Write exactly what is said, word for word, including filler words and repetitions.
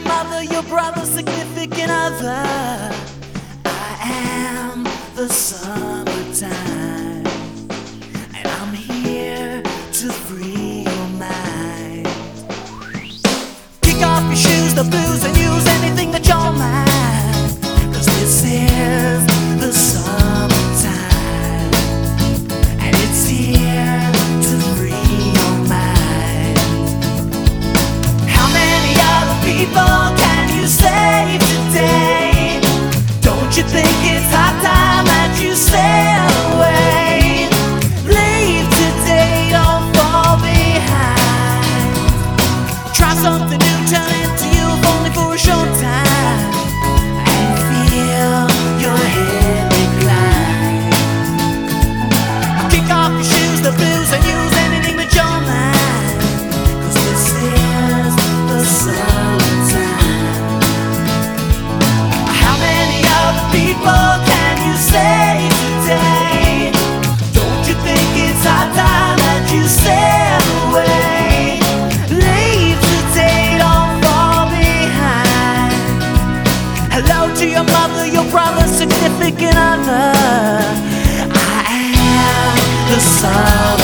mother, your brother, significant other. I am the summertime, and I'm here to free your mind. Kick off your shoes, the blues, and use anything that you're mind. 'Cause this is the summertime, and it's here to free your mind. How many other people can you save today? Don't you think it's high time that you sail away? Leave today, don't fall behind. Try something new, turn into you, if only for a short time, and feel your head recline. Kick off your shoes, the blues, and use anything that you're mind. 'Cause this is the summertime. How many other people can you save today? Don't you think it's high time that you sail away? Leave today, don't fall behind. Hello to your mother, your brother, significant other. I am the sun.